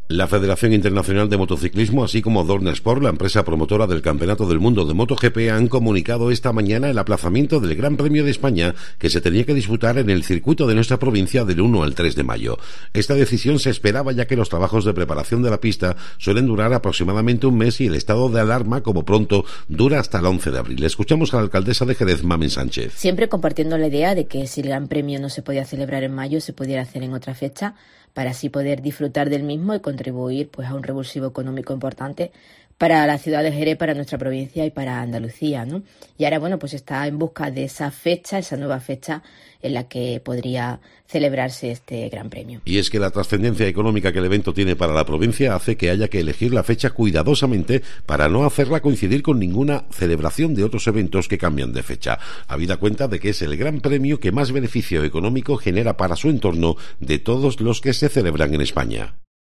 La Federación Internacional de Motociclismo, así como Dorna Sport, la empresa promotora del Campeonato del Mundo de MotoGP, han comunicado esta mañana el aplazamiento del Gran Premio de España, que se tenía que disputar en el circuito de nuestra provincia del 1 al 3 de mayo. Esta decisión se esperaba, ya que los trabajos de preparación de la pista suelen durar aproximadamente un mes y el estado de alarma, como pronto, dura hasta el 11 de abril. Escuchamos a la alcaldesa de Jerez, Mamen Sánchez. Siempre compartiendo la idea de que si el Gran Premio no se podía celebrar en mayo, se pudiera hacer en otra fecha, para así poder disfrutar del mismo y contribuir pues a un revulsivo económico importante para la ciudad de Jerez, para nuestra provincia y para Andalucía, ¿no? Y ahora, bueno, pues está en busca de esa fecha, esa nueva fecha en la que podría celebrarse este Gran Premio. Y es que la trascendencia económica que el evento tiene para la provincia hace que haya que elegir la fecha cuidadosamente para no hacerla coincidir con ninguna celebración de otros eventos que cambian de fecha, habida cuenta de que es el Gran Premio que más beneficio económico genera para su entorno de todos los que se celebran en España.